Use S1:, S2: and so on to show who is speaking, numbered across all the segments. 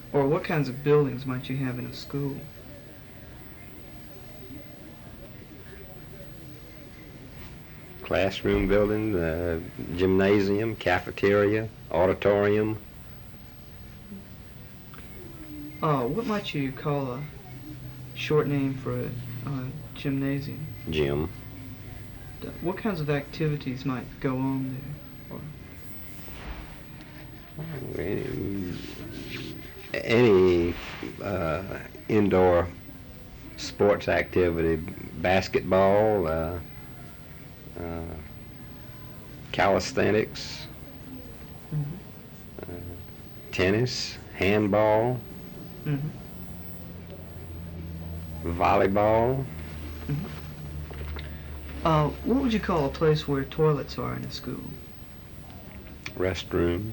S1: Or what kinds of buildings might you have in a school?
S2: Classroom building, gymnasium, cafeteria, auditorium.
S1: What might you call a short name for a gymnasium?
S2: Gym.
S1: What kinds of activities might go on there? Or
S2: Any indoor sports activity, basketball, uh, calisthenics,
S1: Mhm.
S2: tennis, handball,
S1: Mhm.
S2: volleyball.
S1: Mhm. What would you call a place where toilets are in a school?
S2: Restroom.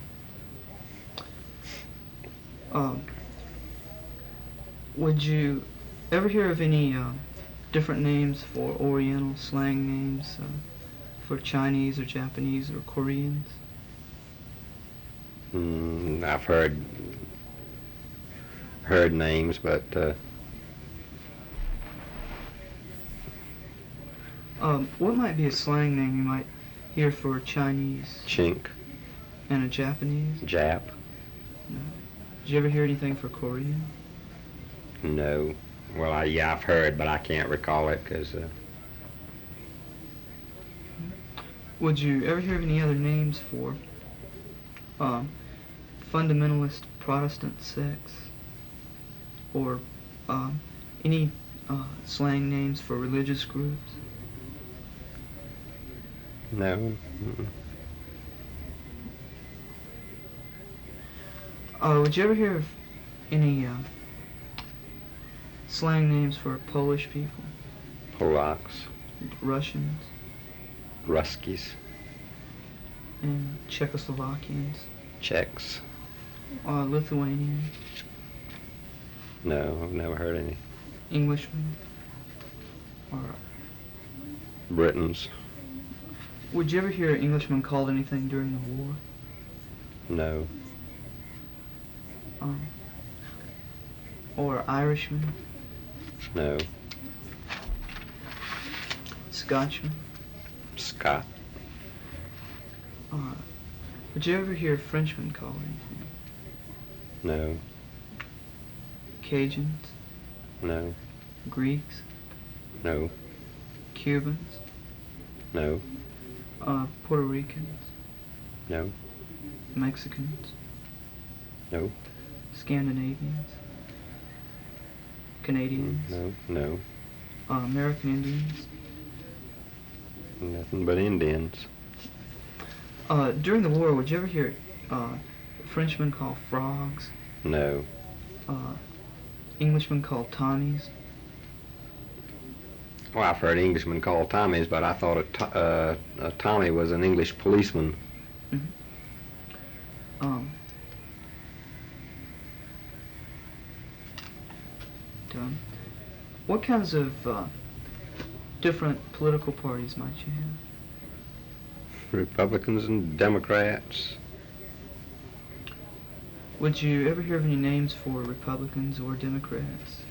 S1: Um, would you ever hear of any different names for Oriental slang names for Chinese or Japanese or Koreans?
S2: I've heard names, but
S1: What might be a slang name you might hear for a Chinese
S2: chink,
S1: and a Japanese?
S2: Jap.
S1: No. Did you ever hear anything for Korean?
S2: No. Well, yeah, I've heard, but I can't recall it because.
S1: Would you ever hear of any other names for um, fundamentalist Protestant sects, or any slang names for religious groups?
S2: No. Mm-mm.
S1: Would you ever hear of any slang names for Polish people,
S2: Polacks,
S1: Russians,
S2: Ruskies,
S1: and Czechoslovakians,
S2: Czechs.
S1: Lithuanians,
S2: No, I've never heard any.
S1: Englishmen, or
S2: Britons.
S1: would you ever hear an Englishman called anything during the war?
S2: No.
S1: Um, or Irishman,
S2: No.
S1: Scotchman?
S2: Scott.
S1: Uh, would you ever hear a Frenchman called anything?
S2: No.
S1: Cajuns,
S2: No.
S1: Greeks,
S2: No.
S1: Cubans,
S2: No.
S1: Puerto Ricans,
S2: No.
S1: Mexicans,
S2: No.
S1: Scandinavians, Canadians,
S2: No. No.
S1: American Indians.
S2: Nothing but Indians.
S1: During the war, would you ever hear Frenchmen called frogs,
S2: No.
S1: Englishmen called Tommies?
S2: Well, I've heard Englishmen called Tommies, but I thought a Tommy was an English policeman.
S1: Um, done. What kinds of different political parties might you have?
S2: Republicans and Democrats.
S1: Would you ever hear of any names for Republicans or Democrats?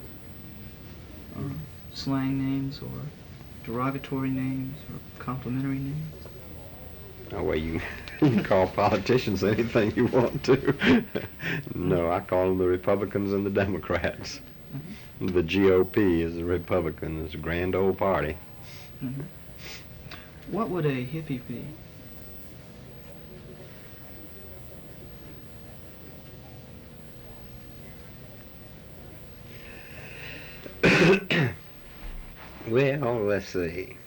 S1: Slang names or derogatory names or complimentary names?
S2: Oh, well, you can call politicians anything you want to. No, I call them the Republicans and the Democrats.
S1: Mm-hmm.
S2: The GOP is the Republican. It's a grand old party.
S1: Mm-hmm. What would a hippie be?
S2: Well, let's see.